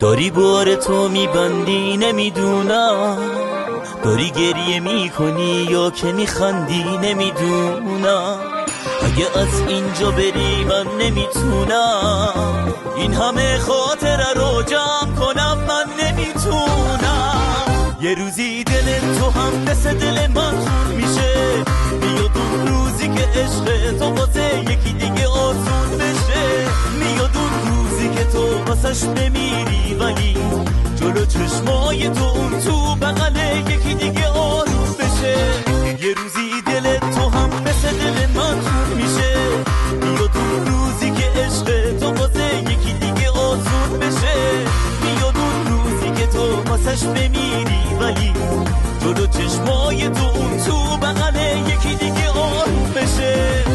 داری بار تو میبندی نمیدونم، داری گریه میکنی یا که میخندی نمیدونم. اگه از اینجا بری من نمیتونم این همه خاطره رو جمع کنم، من نمیتونم. یه روزی دل تو هم مثل دل من خون میشه، میاد اون روزی که عشق تو واسه یکی دیگه آسون بشه، میاد اون روزی که تو واسش بمیری ولی جلو چشمای تو اون تو بغل یکی دیگه آروم بشه. یه روزی دل تو هم مثل دل من خون میشه، میاد اون روزی که عشق تو واسه یکی دیگه آسون بشه، میاد اون روزی که تو واسش بمیری ولی جلو چشمای تو اون تو بغل یکی دیگه آروم بشه.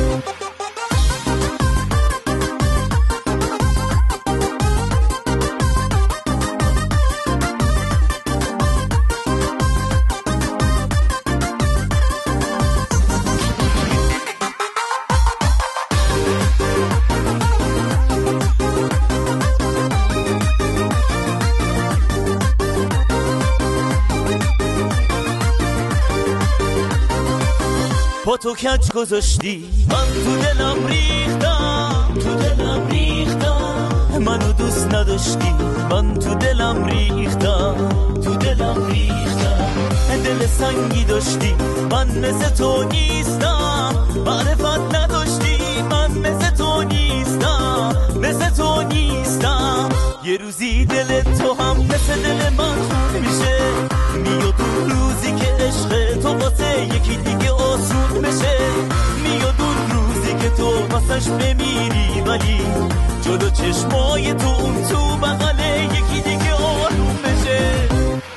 با تو کج گذاشتی من تو دلم ریختم، تو دلم ریختم. منو دوست نداشتی من تو دلم ریختم، تو دلم ریختم. دل سنگی داشتی من مثل تو نیستم، معرفت نداشتی من مثل تو نیستم، مثل تو نیستم. یه روزی دل تو هم مثل دل من خون میشه، میاد اون روزی که عشق تو واسه یکی دیگه آسون بشه، میاد اون روزی که تو واسش بمیری ولی جلو چشمای تو اون تو بغل یکی دیگه آروم بشه.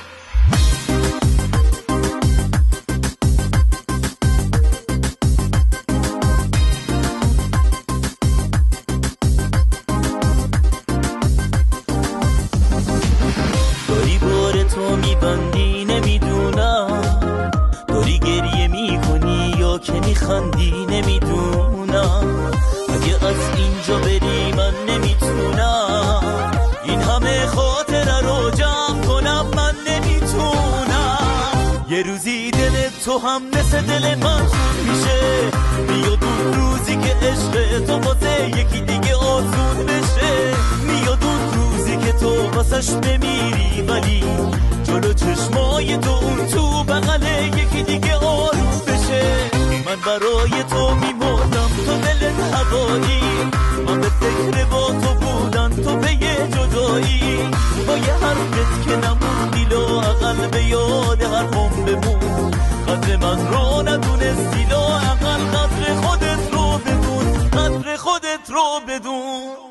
داری بار تو میبندی نمیدونم، داری گریه میکنی یا که میخندی نمیدونم. اگه از اینجا بری من نمیتونم این همه خاطره رو جمع کنم، من نمیتونم. یه روزی دل تو هم مثل دل من خون میشه، میاد اون روزی که عشق تو واسه یکی دیگه آسون بشه، میاد اون روزی که تو واسش بمیری ولی جلو چشمای تو اون تو بغل یکی دیگه آروم بشه. من برای تو میمردم تو دلت هوایی، من به فکر با تو بودن تو به یه جدایی، با یه حرفت که نموندی لااقل به یاد حرفم بمون. قدر من رو ندونستی لااقل قدر خودت رو بدون، قدر خودت رو بدون.